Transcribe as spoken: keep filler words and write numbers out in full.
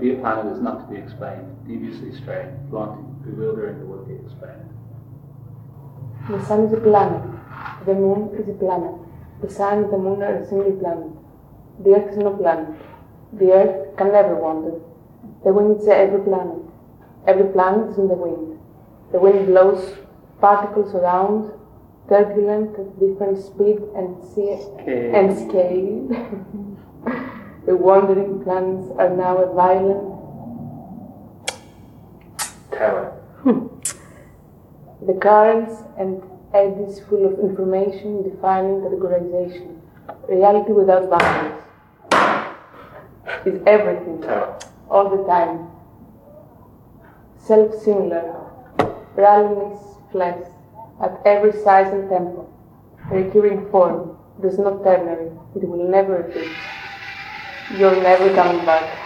be a planet is not to be explained, deviously strange, flaunting, bewildering the would be explained. The sun is a planet. The moon is a planet. The sun and the moon are a single planet. The earth is no planet. The earth can never wander. The wind is every planet. Every planet is in the wind. The wind blows particles around, turbulent at different speed and, ca- and scale. The wandering planets are now a violent terror. The currents and eddies full of information, defining categorization. Reality without boundaries is everything, Terror. all the time. Self-similar, rallying flesh at every size and tempo. A recurring form, there's no ternary, it will never repeat. You're never coming back.